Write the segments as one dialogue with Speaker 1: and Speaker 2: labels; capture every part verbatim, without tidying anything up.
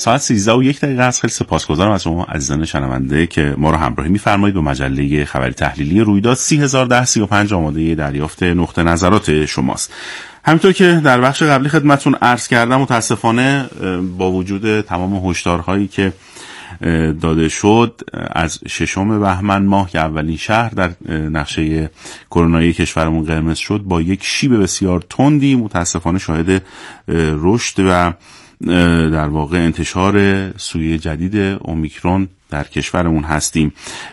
Speaker 1: ساعت سیزده و یک دقیقه است. خیلی سپاسگزارم از شما عزیزان شنونده که ما رو همراهی می‌فرمایید به مجله خبری تحلیلی رویداد. سی هزار و ده سی و پنج آماده دریافت نقطه نظرات شماست. همینطور که در بخش قبلی خدمتتون عرض کردم، متاسفانه با وجود تمام هشدارهایی که داده شد، از ششم بهمن ماه که اولین شهر در نقشه کرونایی کشورمون قرمز شد، با یک شیب بسیار تندی متاسفانه شاهد رشد و در واقع انتشار سویه جدید اومیکرون در کشورمون هستیم.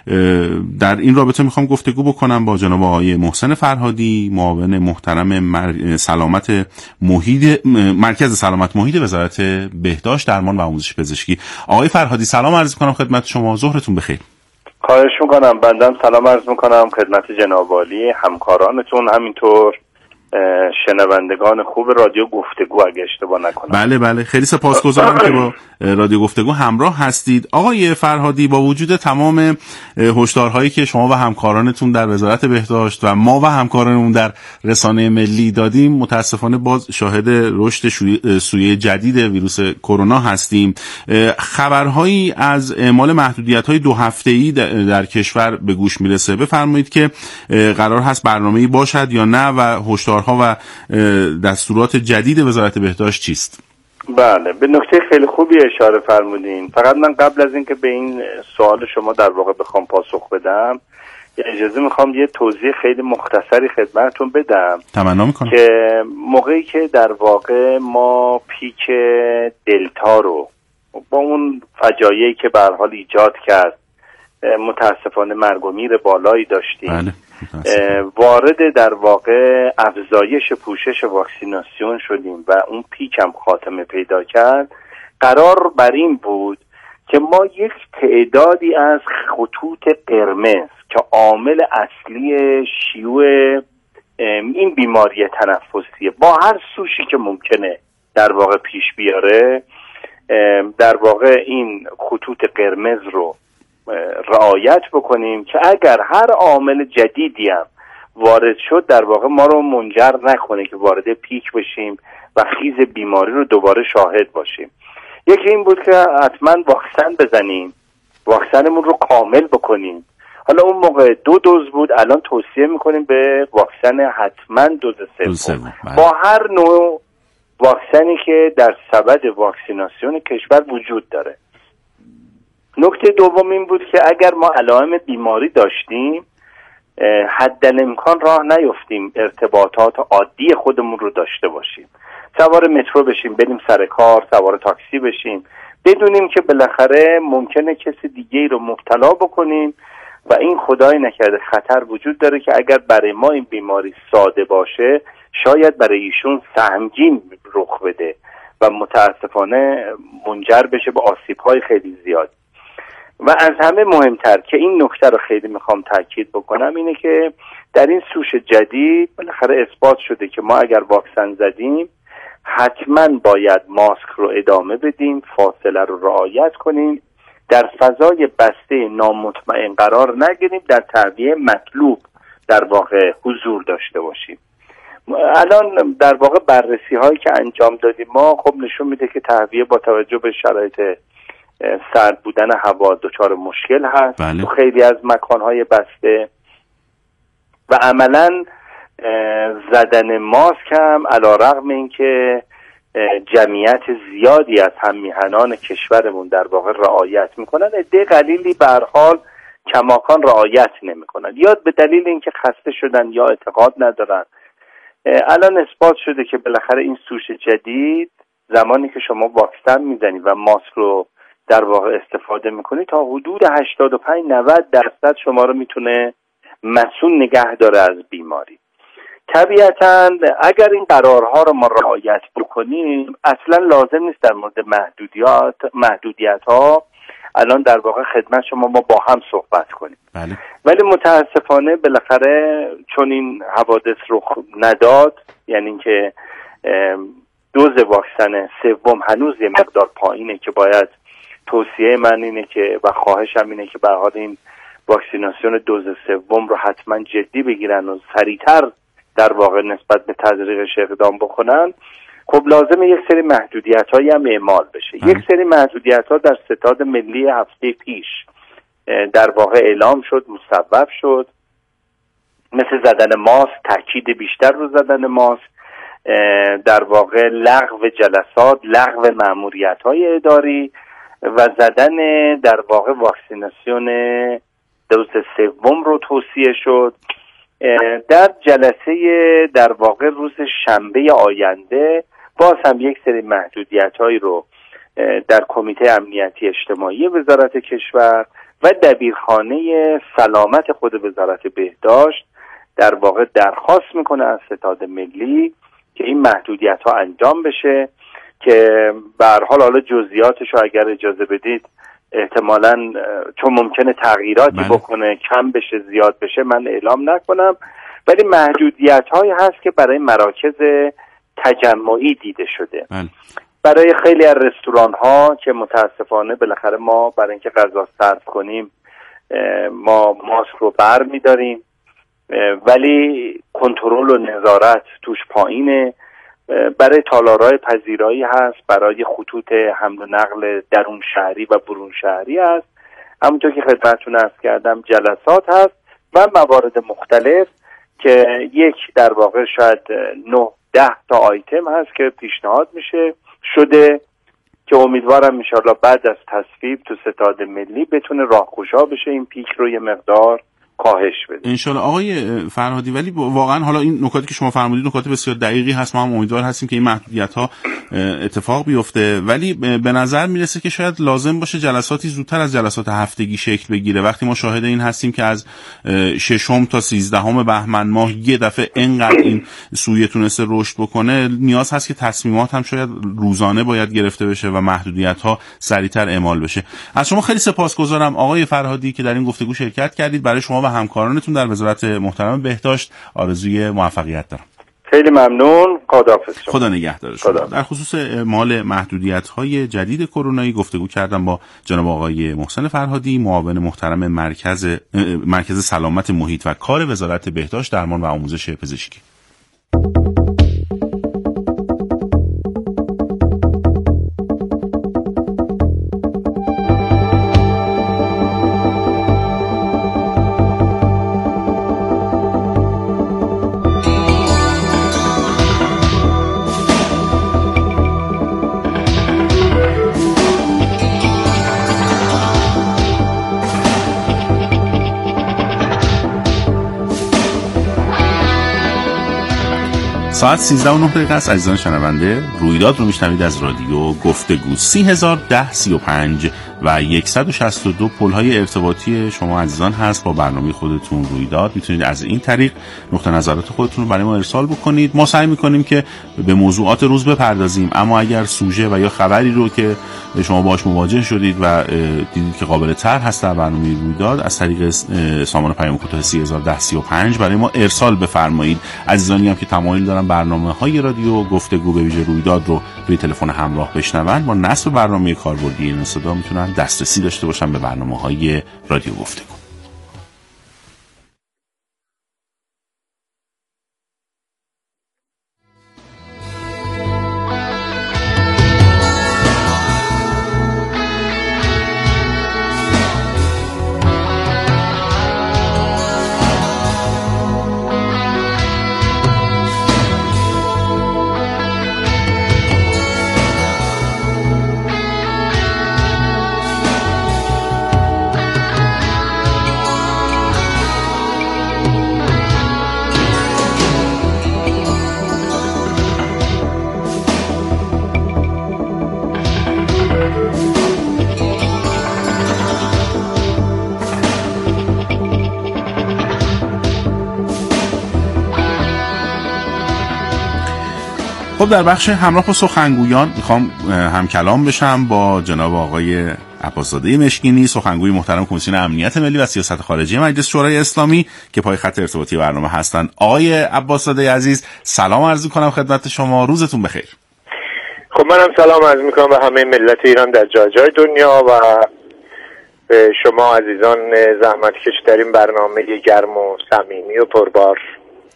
Speaker 1: در این رابطه میخوام گفتگو بکنم با جناب آقای محسن فرهادی، معاون محترم مر... سلامت محیط مرکز سلامت محیط وزارت بهداشت، درمان و آموزش پزشکی. آقای فرهادی سلام عرض میکنم خدمت شما، ظهرتون بخیر.
Speaker 2: خواهش میکنم. بنده سلام عرض میکنم خدمت جناب عالی، همکارانتون، همینطور شنوندگان خوب رادیو گفتگو اگه اشتباه نکنم.
Speaker 1: بله بله، خیلی سپاسگزارم که با رادیو گفتگو همراه هستید. آقای فرهادی، با وجود تمام هشدارهایی که شما و همکارانتون در وزارت بهداشت و ما و همکارانمون در رسانه ملی دادیم، متاسفانه باز شاهد رشد سویه جدید ویروس کرونا هستیم. خبرهایی از اعمال محدودیت‌های دو هفته‌ای در کشور به گوش میرسه. بفرمایید که قرار هست برنامه‌ای باشد یا نه و هشدارها و دستورات جدید وزارت بهداشت چیست؟
Speaker 2: بله، به نکته خیلی خوبی اشاره فرمودین. فقط من قبل از اینکه به این سوال شما در واقع بخوام پاسخ بدم، اجازه میخوام یه توضیح خیلی مختصری خدمتتون بدم.
Speaker 1: تمنا میکنم.
Speaker 2: که موقعی که در واقع ما پیک دلتا رو با اون فجایعی که به هر حال ایجاد کرد، متاسفانه مرگ و میر بالایی داشتیم.
Speaker 1: بله.
Speaker 2: وارد در واقع افزایش پوشش واکسیناسیون شدیم و اون پیک هم خاتمه پیدا کرد. قرار بر این بود که ما یک تعدادی از خطوط قرمز که عامل اصلی شیوع این بیماری تنفسیه با هر سوشی که ممکنه در واقع پیش بیاره، در واقع این خطوط قرمز رو رعایت بکنیم که اگر هر عامل جدیدی هم وارد شد در واقع ما رو منجر نکنه که وارد پیک بشیم و خیز بیماری رو دوباره شاهد باشیم. یکی این بود که حتما واکسن بزنیم، واکسنمون رو کامل بکنیم. حالا اون موقع دو دوز بود، الان توصیه میکنیم به واکسن حتما دوز سوم با هر نوع واکسنی که در سبد واکسیناسیون کشور وجود داره. نکته دوم این بود که اگر ما علائم بیماری داشتیم، حد امکان راه نیفتیم ارتباطات عادی خودمون رو داشته باشیم، سوار مترو بشیم بریم سر کار، سوار تاکسی بشیم، بدونیم که بالاخره ممکنه کسی دیگه رو مبتلا بکنیم و این خدای نکرده خطر وجود داره که اگر برای ما این بیماری ساده باشه شاید برای ایشون سهمگین رخ بده و متاسفانه منجر بشه به آسیب‌های خیلی زیاد. و از همه مهمتر که این نکته رو خیلی میخوام تاکید بکنم اینه که در این سوش جدید بالاخره اثبات شده که ما اگر واکسن زدیم حتما باید ماسک رو ادامه بدیم، فاصله رو رعایت کنیم، در فضای بسته نامطمئن قرار نگیریم، در تهویه مطلوب در واقع حضور داشته باشیم. الان در واقع بررسی هایی که انجام دادیم ما خب نشون میده که تهویه با توجه به شرایط سرد بودن هوا دچار مشکل هست.
Speaker 1: بله.
Speaker 2: تو خیلی از مکانهای بسته و عملا زدن ماسک هم علیرغم اینکه جمعیت زیادی از هم میهنان کشورمون در واقع رعایت میکنن، عده قلیلی به هر حال کماکان رعایت نمیکنن، یا به دلیل اینکه خسته شدن یا اعتقاد ندارن. الان اثبات شده که بالاخره این سوش جدید زمانی که شما واکسن میزنید و ماسک رو در واقع استفاده میکنید تا حدود هشتاد و پنج نود درصد شما رو میتونه مسئول نگه داره از بیماری. طبیعتاً اگر این قرارها رو ما رعایت بکنیم اصلا لازم نیست در مورد محدودیت محدودیت ها الان در واقع خدمت شما ما با هم صحبت کنیم.
Speaker 1: بله.
Speaker 2: ولی متاسفانه بالاخره چون این حوادث رخ نداد، یعنی اینکه دوز واکسن سوم هنوز یه مقدار پایینه که باید توصیه من اینه که و خواهشم اینه که به هر حال این واکسیناسیون دوز سوم رو حتما جدی بگیرن و سریعتر در واقع نسبت به تزریقش اقدام بکنن. خب لازمه یک سری محدودیت‌هایی هم اعمال بشه. ام. یک سری محدودیت‌ها در ستاد ملی هفته پیش در واقع اعلام شد، مصوب شد، مثل زدن ماسک، تاکید بیشتر رو زدن ماسک، در واقع لغو جلسات، لغو مأموریت‌های اداری و زدن در واقع واکسیناسیون دوز سوم رو توصیه شد. در جلسه در واقع روز شنبه آینده باز هم یک سری محدودیت‌هایی رو در کمیته امنیتی اجتماعی وزارت کشور و دبیرخانه سلامت خود وزارت بهداشت در واقع درخواست میکنه از ستاد ملی که این محدودیت‌ها انجام بشه، که به هر حال حالا جزئیاتش رو اگر اجازه بدید احتمالاً چون ممکنه تغییراتی بله. بکنه، کم بشه زیاد بشه، من اعلام نکنم، ولی محدودیت‌هایی هست که برای مراکز تجمعی دیده شده. بله. برای خیلی از رستوران‌ها که متاسفانه بالاخره ما برای اینکه غذا سرو کنیم ما ماسک رو بر می‌داریم، ولی کنترل و نظارت توش پایینه. برای تالارهای پذیرایی هست، برای خطوط حمل و نقل درون شهری و برون شهری هست، همونطور که خدمتتون عرض کردم جلسات هست و موارد مختلف که یک در واقع شاید نه ده تا آیتم هست که پیشنهاد میشه شده که امیدوارم انشالله بعد از تصویب تو ستاد ملی بتونه راهگشا بشه، این پیک رو یه مقدار کاهش بده
Speaker 1: انشالله. آقای فرهادی، ولی واقعا حالا این نکاتی که شما فرمودید نکات بسیار دقیقی هست، ما هم امیدوار هستیم که این محدودیت‌ها اتفاق بیفته، ولی به نظر میرسه که شاید لازم باشه جلساتی زودتر از جلسات هفتگی شکل بگیره. وقتی ما شاهد این هستیم که از ششم تا سیزدهم بهمن ماه یه دفعه اینقدر این سویه تونسته رشد بکنه، نیاز هست که تصمیمات هم شاید روزانه باید گرفته بشه و محدودیت‌ها سریعتر اعمال بشه. از شما خیلی سپاسگزارم آقای فرهادی که در این گفتگو شرکت کردید. برای شما و همکارانتون در وزارت محترم بهداشت آرزوی موفقیت دارم.
Speaker 2: خیلی ممنون. خداحافظ.
Speaker 1: خدا نگهدار شما. در خصوص اعمال محدودیت‌های جدید کرونایی گفتگو کردم با جناب آقای محسن فرهادی، معاون محترم مرکز مرکز سلامت محیط و کار وزارت بهداشت، درمان و آموزش پزشکی. ساعت سیزده و نه دقیقه است. عزیزان شنونده، رویداد رو میشنوید از رادیو گفتگو. سی هزار ده سی و پنج و صد و شصت و دو پل‌های ارتباطی شما عزیزان هست با برنامه خودتون رویداد. میتونید از این طریق نقطه نظرات خودتون رو برای ما ارسال بکنید. ما سعی میکنیم که به موضوعات روز بپردازیم، اما اگر سوژه و یا خبری رو که شما باهاش مواجه شدید و دیدید که قابل طرح هست در برنامه رویداد، از طریق سامان پیام کوتاه سی هزار ده سی و پنج برای ما ارسال بفرمایید. عزیزانی هم که تمایل دارن برنامه‌های رادیو گفتگو به ویژه رویداد رو روی تلفن همراه بشنون، با نصب برنامه کاربردی این صدا میتونن دسترسی داشته باشن به برنامه‌های رادیو گفتگو. خب در بخش همراه با سخنگویان میخوام هم کلام بشم با جناب آقای عباس‌زاده مشکینی، سخنگوی محترم کمیسیون امنیت ملی و سیاست خارجی مجلس شورای اسلامی که پای خط ارتباطی برنامه هستند. آقای عباس‌زاده عزیز، سلام عرض می‌کنم خدمت شما، روزتون بخیر.
Speaker 3: خب منم سلام عرض می‌کنم به همه ملت ایران در جای جای دنیا و به شما عزیزان زحمتکش در این برنامه گرم و صمیمی و پربار.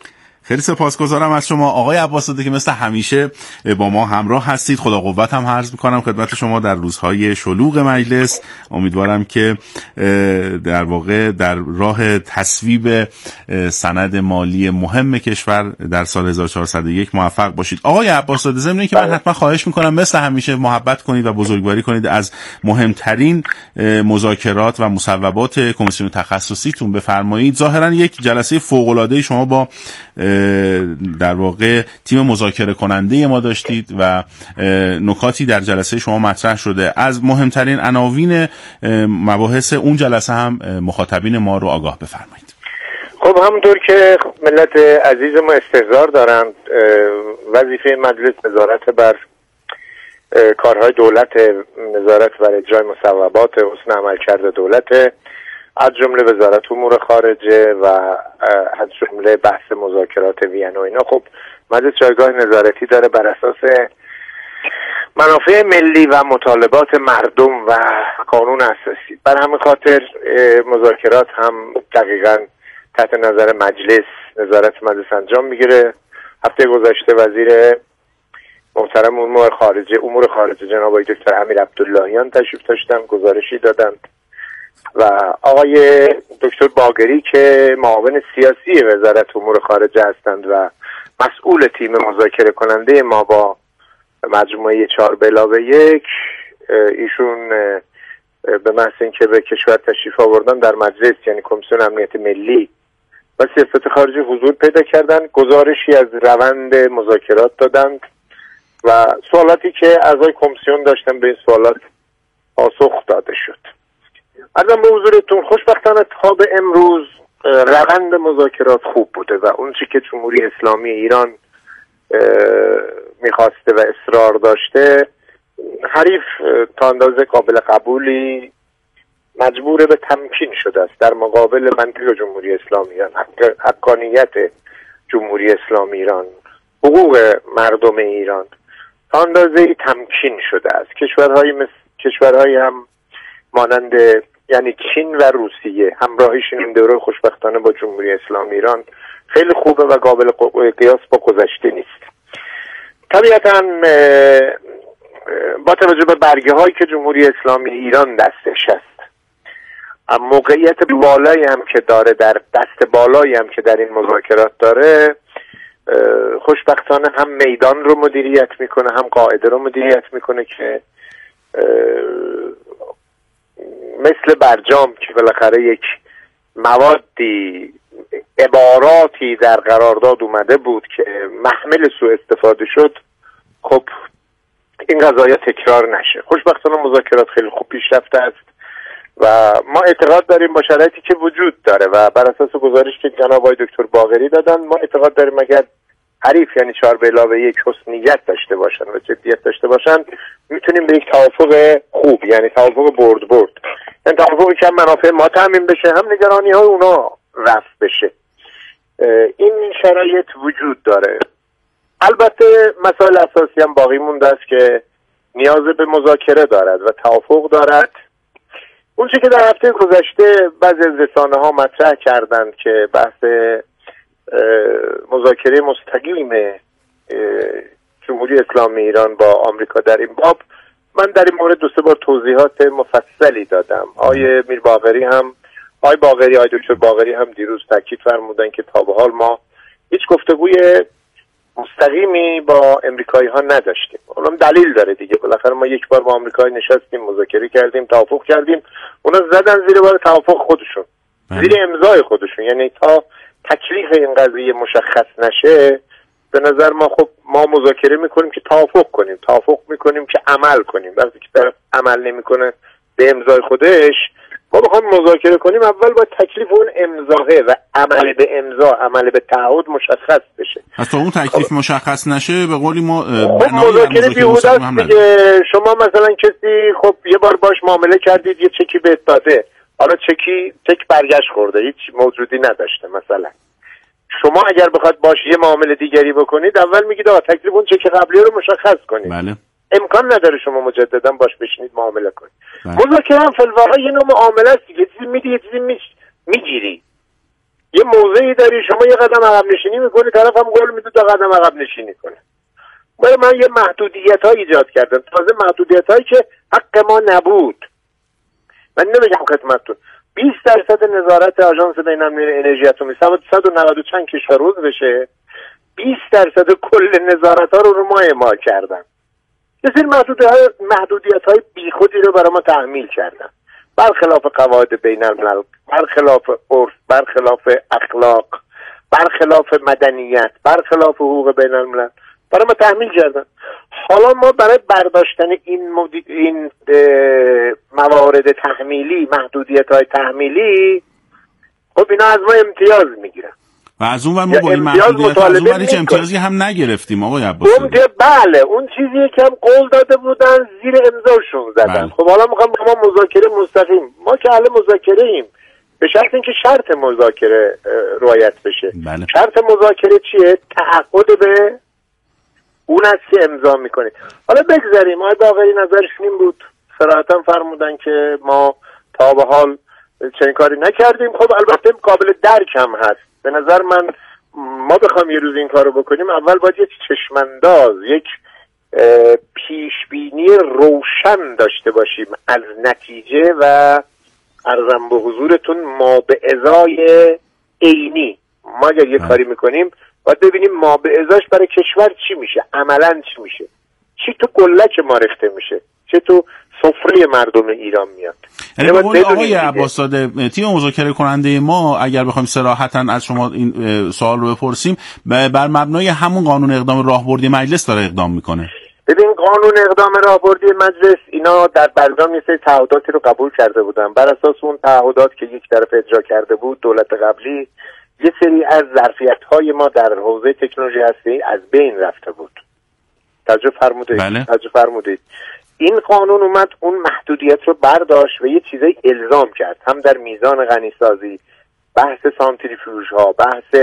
Speaker 1: خیلی سپاسگزارم از شما آقای عباس‌زاده که مثل همیشه با ما همراه هستید. خدا قوت هم عرض می‌کنم خدمت شما در روزهای شلوغ مجلس. امیدوارم که در واقع در راه تصویب سند مالی مهم کشور در سال هزار و چهارصد و یک موفق باشید. آقای عباس‌زاده، ضمن اینکه من حتما خواهش می‌کنم مثل همیشه محبت کنید و بزرگواری کنید از مهمترین مذاکرات و مصوبات کمیسیون تخصصیتون بفرمایید. ظاهرا یک جلسه فوق‌العاده شما با در واقع تیم مذاکره کننده ما داشتید و نکاتی در جلسه شما مطرح شده. از مهمترین عناوین مباحث اون جلسه هم مخاطبین ما رو آگاه بفرمایید.
Speaker 3: خب همونطور که ملت عزیز ما استحضار دارند، وظیفه مجلس نظارت بر کارهای دولت، نظارت بر اجرای مصوبات، حسن عملکرد دولت، از جمله وزارت امور خارجه و از جمله بحث مذاکرات وین و اینا. خب مجلس جایگاه نظارتی داره بر اساس منافع ملی و مطالبات مردم و قانون اساسی. بر همین خاطر مذاکرات هم دقیقاً تحت نظر مجلس، نظارت مجلس انجام میگیره. هفته گذشته وزیر محترم امور خارجه امور خارجه جناب آقای دکتر امیر عبداللهیان تشریف داشتن، گزارشی دادند و آقای دکتر باقری که معاون سیاسی وزارت امور خارجه هستند و مسئول تیم مذاکره کننده ما با مجموعه چهار به علاوه یک، ایشون به محض اینکه به کشور تشریف آوردن در مجلس، یعنی کمیسیون امنیت ملی و سیاست خارجی حضور پیدا کردند، گزارشی از روند مذاکرات دادند و سوالاتی که اعضای کمیسیون داشتن به این سوالات پاسخ داده شد. عرضم به حضورتون خوشبختانه تا به امروز روند مذاکرات خوب بوده و اون چی که جمهوری اسلامی ایران میخواسته و اصرار داشته، حریف تا اندازه قابل قبولی مجبور به تمکین شده است در مقابل منطق جمهوری اسلامی ایران، حق، حقانیت جمهوری اسلامی ایران، حقوق مردم ایران تا اندازه تمکین شده است. کشورهای مثل کشورهای هم مانند یعنی چین و روسیه همراهیشون این دوره خوشبختانه با جمهوری اسلامی ایران خیلی خوبه و قابل قیاس با گذشته نیست. طبیعتاً با توجه به برگه هایی که جمهوری اسلامی ایران دستش است، موقعیت بالایی هم که داره، در دست بالایی هم که در این مذاکرات داره، خوشبختانه هم میدان رو مدیریت میکنه، هم قاعده رو مدیریت میکنه که مثل برجام که بالاخره یک موادی، عباراتی در قرارداد اومده بود که محمل سوء استفاده شد، خب این قضایا تکرار نشه. خوشبختانه مذاکرات خیلی خوب پیش رفته است و ما اعتقاد داریم با شرایطی که وجود داره و بر اساس گزارش که جناب آقای دکتر باقری دادن، ما اعتقاد داریم اگر حریف یعنی چهار به علاوه یک حسنیت داشته باشن و جدیت داشته باشن، میتونیم به یک توافق خوب، یعنی توافق برد برد، یعنی توافقی که هم منافع ما تامین بشه، هم نگرانی های اونا رفع بشه. این شرایط وجود داره. البته مسائل اساسی هم باقی مونده است که نیاز به مذاکره دارد و توافق دارد. اون چیزی که در هفته گذشته بعضی از رسانه ها مطرح کردند که بحث مذاکره مستقیم جمهوری اسلامی ایران با آمریکا در این باب، من در این مورد دو سه بار توضیحات مفصلی دادم. آقای میر باقری هم آقای باقری آقای دکتر باقری هم دیروز تاکید فرمودن که تا به حال ما هیچ گفتگوی مستقیمی با امریکایی ها نداشتیم. اونم دلیل داره دیگه، بالاخره ما یک بار با آمریکایی نشستیم، مذاکره کردیم، توافق کردیم، اونا زدن زیر بار توافق خودشون، زیر امضای خودشون. یعنی تا تکلیف این قضیه مشخص نشه، به نظر ما خب ما مذاکره میکنیم که توافق کنیم، توافق میکنیم که عمل کنیم. وقتی که طرف عمل نمیکنه به امضای خودش، ما بخوام مذاکره کنیم اول با تکلیف اون امضاه و عمل به امضا، عمل به تعهد مشخص بشه.
Speaker 1: تا اون تکلیف خب مشخص نشه به قولی ما
Speaker 3: خب مذاکره بیهوده است دیگه. شما مثلا کسی خب یه بار باش معامله کردید، یه چکی بهت داده، حالا چکی چک برگشت خورده، هیچ موجودی نداشته. مثلا شما اگر بخواد باش یه معامله دیگری بکنید، اول میگید آقا تکلیف اون چک قبلی رو مشخص کنید.
Speaker 1: بله.
Speaker 3: امکان نداره شما مجددا باش بشینید معامله کنید. مذاکره هم فی الواقع یه نوع معامله است دیگه، چیزی میدی یه چیزی میگیری. یه موضعی داری شما یه قدم عقب نشینی میکنی، طرف هم قول میده دو قدم عقب نشینی کنه. برای من یه محدودیت ها ایجاد کردم، تازه محدودیت هایی که حق ما نبود. من نمیگم خدمتتون بیست درصد نظارت آژانس بین‌المللی انرژی اتمی صد و نود و چند کشور عضو بشه، بیست درصد کل نظارت ها رو رو ما اعمال کردن. یه سری محدودیت های بیخودی رو برای ما تحمیل کردن، برخلاف قواعد بین‌الملل، برخلاف عرف، برخلاف اخلاق، برخلاف مدنیت، برخلاف حقوق بین‌الملل برای ما تحمیل کردن. حالا ما برای برداشتن این مدی... این موارد تحمیلی، محدودیت های تحمیلی، خب اینا از ما امتیاز میگیرن
Speaker 1: و از اون ور ما با این محدودیت از اون ور هیچ امتیازی هم نگرفتیم آقای عباس.
Speaker 3: بله اون چیزی که هم قول داده بودن زیر امضاشون زدن. بله. خب حالا میخوام با ما مذاکره مستقیم، ما که اهل مذاکره ایم به شرط اینکه شرط مذاکره رعایت بشه.
Speaker 1: بله.
Speaker 3: شرط مذاکره چیه؟ تعهد به اون است که امضا میکنید. حالا بگذاریم آقای باقری نظرشون این بود، صراحتا فرمودن که ما تا به حال چنین کاری نکردیم. خب البته قابل درک هم هست. به نظر من ما بخوام یه روز این کارو بکنیم اول باید یک چشمانداز، یک پیشبینی روشن داشته باشیم از نتیجه و عرضم به حضورتون ما به ازای عینی. ما اگر یه کاری میکنیم باید ببینیم ما به ازاش برای کشور چی میشه، عملا چی میشه، چی تو گلک ما ریخته میشه، چه تو سفره مردم ایران میاد.
Speaker 1: یعنی به قول آقای عباس‌زاده تیم مذاکره کننده ما اگر بخوایم صراحتاً از شما این سوال رو بپرسیم بر مبنای همون قانون اقدام راهبردی مجلس داره اقدام میکنه.
Speaker 3: ببین قانون اقدام راهبردی مجلس اینا در برجام یه سری تعهداتی رو قبول کرده بودن، بر اساس اون تعهدات که یک طرف اجرا کرده بود دولت قبلی یه سری از ظرفیت‌های ما در حوزه تکنولوژی هسته‌ای از بین رفته بود. توجه فرمودید.
Speaker 1: بله.
Speaker 3: توجه فرمودید. این قانون اومد اون محدودیت رو برداشت و یه چیزایی الزام کرد، هم در میزان غنیسازی، بحث سانتریفیوژها، بحث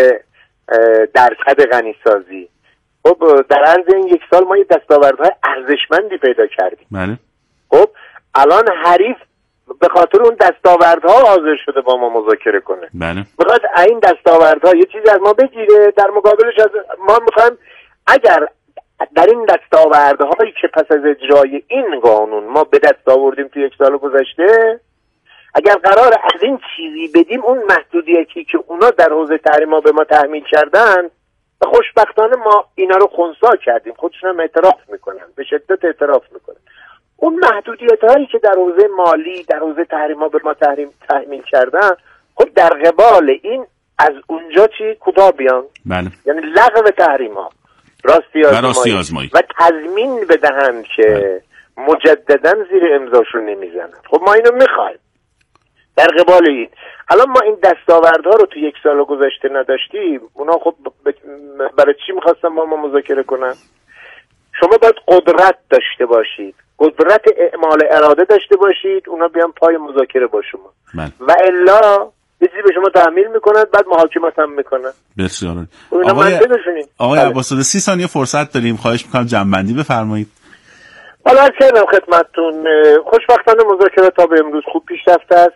Speaker 3: درصد غنیسازی. خب در عرض این یک سال ما یه دستاوردهای ارزشمندی پیدا کردیم.
Speaker 1: بله.
Speaker 3: خب الان حریف به خاطر اون دستاوردها حاضر شده با ما مذاکره کنه.
Speaker 1: بله.
Speaker 3: میخواد این دستاوردها یه چیزی از ما بگیره، در مقابلش از ما میخوایم اگر در این دستاوردهایی که پس از اجرای این قانون ما به دست آوردیم تو یک سال گذشته، اگر قرار از این چیزی بدیم اون محدودیتی که اونا در حوزه تحریم ها به ما تحمیل کردن، و خوشبختانه ما اینا رو خنثی کردیم، خودشون هم اعتراف میکنن، به شدت اعتراف میکنن. اون محدودیت هایی که در حوزه مالی، در حوزه تحریم ها به ما تحریم تحمیل کردن، خب در قبال این از اونجا چی کوتاه بیان.
Speaker 1: بله.
Speaker 3: یعنی لغو تحریم ها، راستی آزمایی و, آزمایی. و تضمین بدهند که بله. مجددا زیر امضاشون نمیزنن. خب ما اینو میخوایم. در قبال این الان ما این دستاوردها رو تو یک سال گذشته نداشتیم، اونا خب برای چی میخواستن با ما مذاکره کنن؟ شما باید قدرت داشته باشید، قدرت اعمال اراده داشته باشید، اونا بیان پای مذاکره با شما.
Speaker 1: بله.
Speaker 3: و الا یه چیزی به شما تحمیل میکنن بعد محاکمت هم میکنن.
Speaker 1: بسیار
Speaker 3: آقای
Speaker 1: آقای عباس‌زاده سی ثانیه فرصت داریم، خواهش میکنم جنبندی بفرمایید.
Speaker 3: حالا از کردم خدمتتون، خوشبختانه مذاکرات تا به امروز خوب پیش رفته است.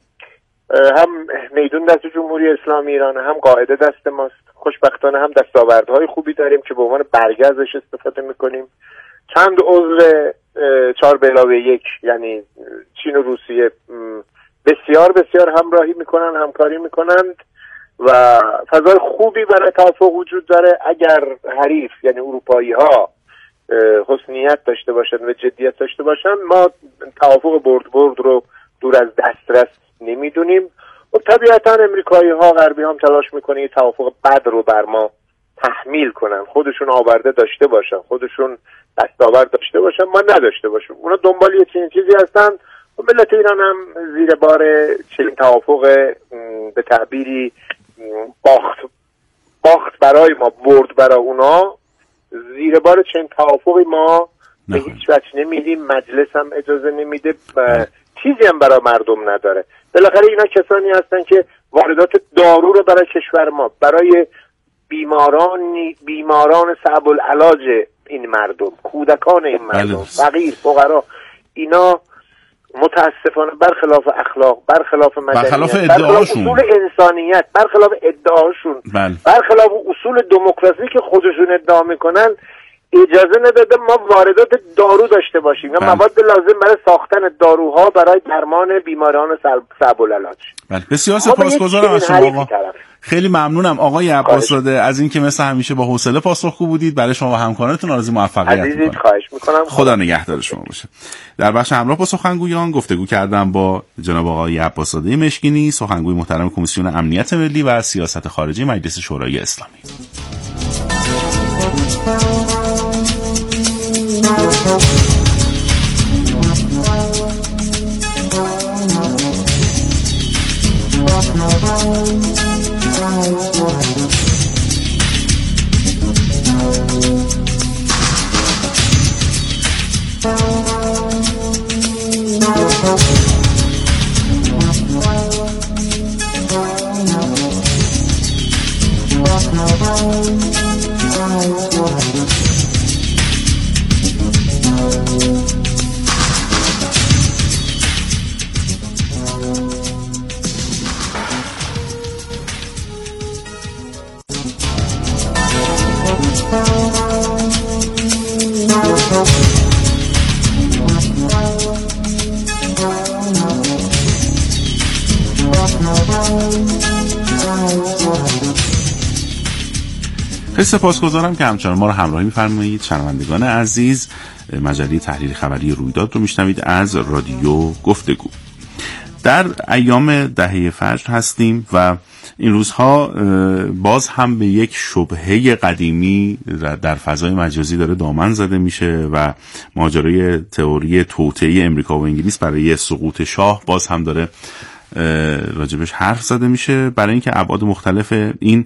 Speaker 3: هم میدون دست جمهوری اسلامی ایران، هم قاعده دست ماست. خوشبختانه هم دستاوردهای خوبی داریم که به عنوان برگه ازش استفاده میکنیم. چند عضو چهار به علاوه یک یعنی چین و روسیه بسیار بسیار همراهی میکنن، همکاری میکنند و فضای خوبی برای توافق وجود داره. اگر حریف یعنی اروپایی ها حسنیت داشته باشن و جدیت داشته باشن، ما توافق برد برد رو دور از دسترس نمیدونیم. و طبیعتا امریکایی ها، غربی هم تلاش میکنه یه توافق بد رو بر ما تحمیل کنن، خودشون آورده داشته باشن، خودشون دستاورد داشته باشن، ما نداشته باشیم. اونا دنبال یه چنین چیزی هستن و ملت ایران هم زیر بار چنین توافق به تعبیری باخت باخت برای ما، برد برای اونا، زیر بار چنین توافقی ما به هیچ وجه نمیدیم. مجلس هم اجازه نمیده و چیزی هم برای مردم نداره. بالاخره اینا کسانی هستن که واردات دارو رو برای کشور ما، برای بیماران بیماران صعب العلاج این مردم، کودکان این مردم، فقیر، فقرا، اینا متاسفانه برخلاف اخلاق، برخلاف مدنیت،
Speaker 1: برخلاف
Speaker 3: برخلاف اصول انسانیت، برخلاف ادعاشون،
Speaker 1: بله.
Speaker 3: برخلاف اصول دموکراسی که خودشون ادعا میکنن اجازه نداده ما واردات دارو داشته باشیم یا مواد لازم برای ساختن داروها برای درمان بیماران صعب العلاج.
Speaker 1: بله بسیار سپاسگزارم از شما آقا. خیلی ممنونم آقای عباس‌زاده از اینکه مثل همیشه با حوصله پاسخگو بودید. برای شما و همکارانتون آرزوی موفقیت می‌کنم.
Speaker 3: خواهش می‌کنم.
Speaker 1: خدا نگهدار شما باشه. در بخش همراه با سخنگویان گفتگو کردم با جناب آقای عباس‌زاده مشکینی، سخنگوی محترم کمیسیون امنیت ملی و سیاست خارجی مجلس شورای اسلامی. خیلی سپاسگزارم که همچنان ما رو همراهی می‌فرمایید. شنوندگان عزیز، مجله تحلیل خبری رویداد رو میشنوید از رادیو گفتگو. در ایام دهه فجر هستیم و این روزها باز هم به یک شبهه قدیمی در فضای مجازی داره دامن زده میشه و ماجرای تئوری توطئه امریکا و انگلیس برای سقوط شاه باز هم داره راجبش حرف زده میشه. برای اینکه ابعاد مختلف این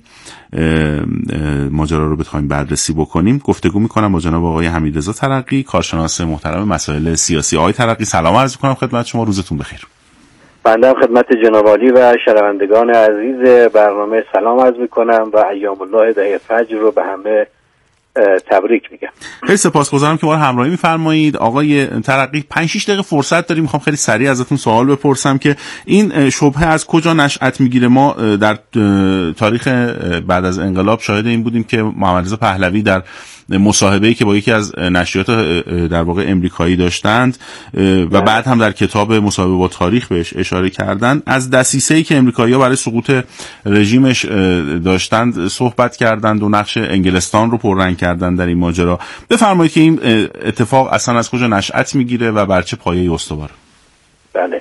Speaker 1: ماجرا رو بتوایم بررسی بکنیم گفتگو میکنم با جناب آقای حمیدرضا ترقی، کارشناس محترم مسائل سیاسی. آقای ترقی سلام عرض میکنم خدمت شما، روزتون بخیر.
Speaker 4: بنده هم خدمت جناب عالی و شنوندگان عزیز برنامه سلام عرض میکنم و ایام الله دهه فجر رو به همه تبریک میگم.
Speaker 1: خیلی سپاسگزارم که ما رو همراهی میفرمایید. آقای ترقی پنج شش دقیقه فرصت داریم، میخوام خیلی سریع ازتون سوال بپرسم که این شبهه از کجا نشأت میگیره. ما در تاریخ بعد از انقلاب شاهد این بودیم که محمد رضا پهلوی در مصاحبه‌ای که با یکی از نشریات در واقع امریکایی داشتند و بعد هم در کتاب مصاحبه با تاریخ بهش اشاره کردند، از دسیسه‌ای که امریکایی‌ها برای سقوط رژیمش داشتند صحبت کردند و نقش انگلستان رو پررنگ کردند در این ماجرا. بفرمایید که این اتفاق اصلا از کجا نشأت میگیره و بر چه پایه‌ای استواره؟
Speaker 4: بله،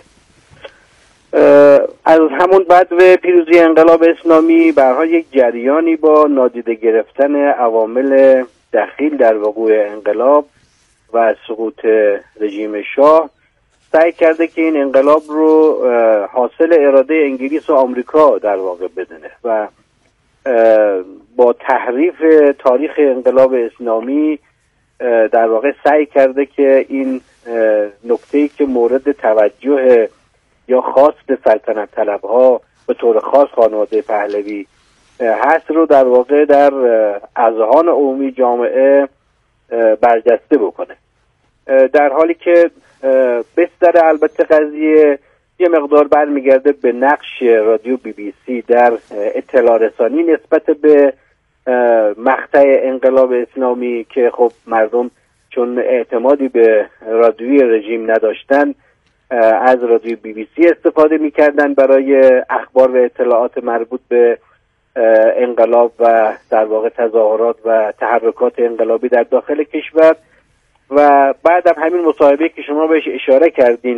Speaker 4: از همون بعد و پیروزی انقلاب اسلامی برای یک جریانی با نادیده گرفتن عوامل دخیل در وقوع انقلاب و سقوط رژیم شاه سعی کرده که این انقلاب رو حاصل اراده انگلیس و آمریکا در واقع بدونه و با تحریف تاریخ انقلاب اسلامی در واقع سعی کرده که این نکته‌ای که مورد توجه یا خواست سلطنت طلبها به طور خاص خانواده پهلوی هست رو در واقع در اذهان عمومی جامعه برجسته بکنه، در حالی که بستر البته قضیه یه مقدار برمیگرده به نقش رادیو بی بی سی در اطلاع رسانی نسبت به مقطع انقلاب اسلامی که خب مردم چون اعتمادی به رادیوی رژیم نداشتن از رادیو بی بی سی استفاده میکردن برای اخبار و اطلاعات مربوط به انقلاب و در واقع تظاهرات و تحرکات انقلابی در داخل کشور. و بعد هم همین مصاحبه که شما بهش اشاره کردین،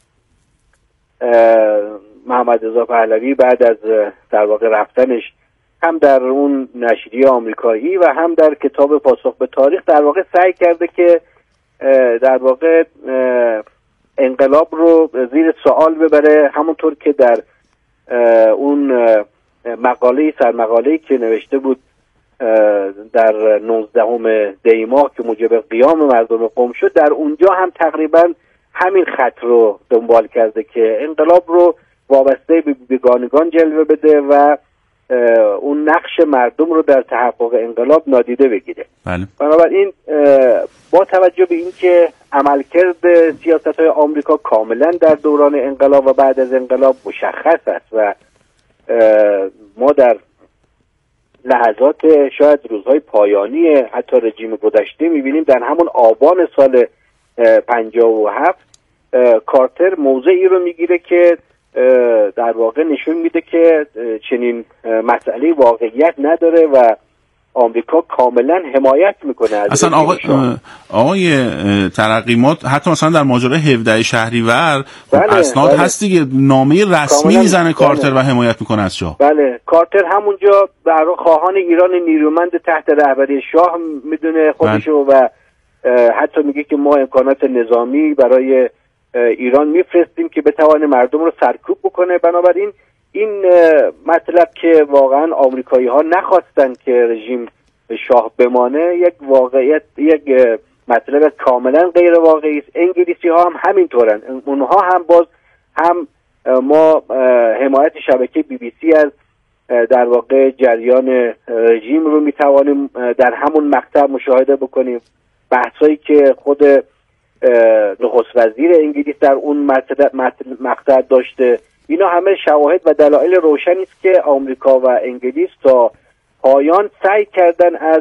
Speaker 4: محمد رضا پهلوی بعد از در واقع رفتنش هم در اون نشریه آمریکایی و هم در کتاب پاسخ به تاریخ در واقع سعی کرده که در واقع انقلاب رو زیر سوال ببره، همونطور که در اون مقاله سرمقاله‌ای که نوشته بود در نوزدهم دی ماه که موجب قیام مردم قم شد، در اونجا هم تقریبا همین خط رو دنبال کرده که انقلاب رو وابسته به بیگانگان جلوه بده و اون نقش مردم رو در تحقق انقلاب نادیده بگیره.
Speaker 1: بله.
Speaker 4: بنابراین با توجه به اینکه عملکرد سیاست‌های آمریکا کاملا در دوران انقلاب و بعد از انقلاب مشخص است و ما در لحظات شاید روزهای پایانی حتی رژیم گذشته می‌بینیم در همون آبان سال پنجاه و هفت کارتر موضعی رو میگیره که در واقع نشون میده که چنین مسئله واقعیت نداره و آمریکا کاملا حمایت میکنه از
Speaker 1: اصلا آقای آقای ترقیمات حتی مثلا در ماجرای هفده شهریور
Speaker 4: بله،
Speaker 1: اسناد
Speaker 4: بله.
Speaker 1: هست دیگه، نامه رسمی میزنه کارتر بله. و حمایت میکنه از شاه.
Speaker 4: بله کارتر همونجا برای خواهان ایران نیرومند تحت رهبری شاه میدونه خودشو بله. و حتی میگه که ما امکانات نظامی برای ایران میفرستیم که بتوانه مردم رو سرکوب بکنه. بنابراین این مطلب که واقعا آمریکایی ها نخواستن که رژیم شاه بمانه یک واقعیت، یک مطلب کاملا غیر واقعی است. انگلیسی ها هم همینطورن، اونها هم باز هم ما حمایت شبکه بی بی سی از در واقع جریان رژیم رو میتوانیم در همون مقطع مشاهده بکنیم. بحثایی که خود نخست وزیر انگلیس در اون مقطع داشته، اینا همه شواهد و دلایل روشنی است که آمریکا و انگلیس تا پایان سعی کردن از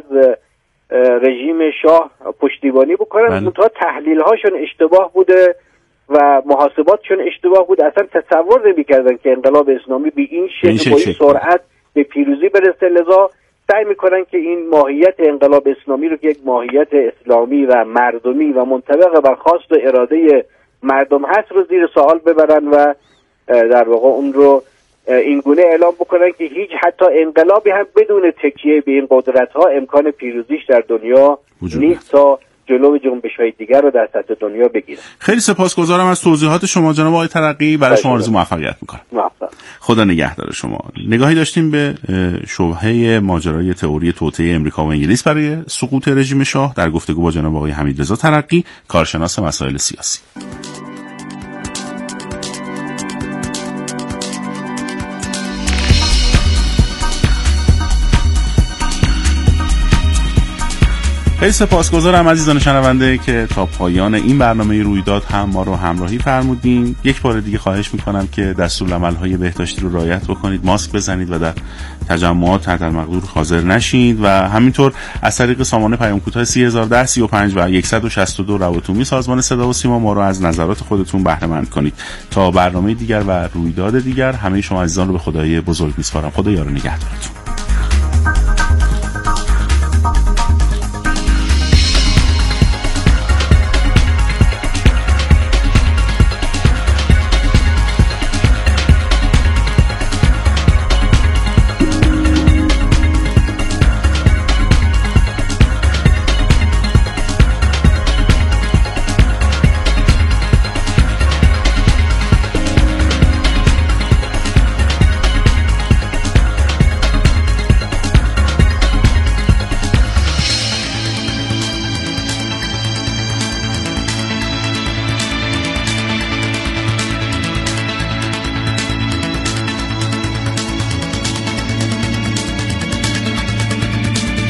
Speaker 4: رژیم شاه پشتیبانی بکنن. منتها تحلیل هاشون اشتباه بوده و محاسباتشون اشتباه بود. اصلا تصور نمی‌کردن که انقلاب اسلامی به این شکل با این سرعت به پیروزی برسه. لذا سعی میکنن که این ماهیت انقلاب اسلامی رو که یک ماهیت اسلامی و مردمی و منطبق بر خواست و اراده مردم هست رو زیر سوال ببرن و در واقع اون رو این گونه اعلام بکنن که هیچ حتی انقلابی هم بدون تکیه به این قدرت ها امکان پیروزیش در دنیا نیست تا جلو جنبش‌های دیگر رو در سطح دنیا بگیره.
Speaker 1: خیلی سپاسگزارم از توضیحات شما جناب آقای ترقی. برای شما آرزوی موفقیت میکنم.
Speaker 4: موفق.
Speaker 1: خدا نگهدار شما. نگاهی داشتیم به شبهه ماجرای تئوری توطئه امریکا و انگلیس برای سقوط رژیم شاه در گفتگو با جناب آقای حمیدرضا ترقی، کارشناس مسائل سیاسی. خیلی سپاسگزارم عزیزان شنونده که تا پایان این برنامه رویداد هم ما رو همراهی فرمودین. یک بار دیگه خواهش میکنم که دستورالعمل‌های بهداشتی رو رعایت بکنید، ماسک بزنید و در تجمعات تحت المقدور حاضر نشید و همینطور از طریق سامانه پیام کوتاه سه هزار و ده سی و پنج و صد و شصت و دو روابط سازمان صدا و سیما ما رو از نظرات خودتون بهره مند کنید. تا برنامه دیگر و رویداد دیگر همه شما عزیزان رو به خدای بزرگ میسپارم. خدا یار و نگهدارتون.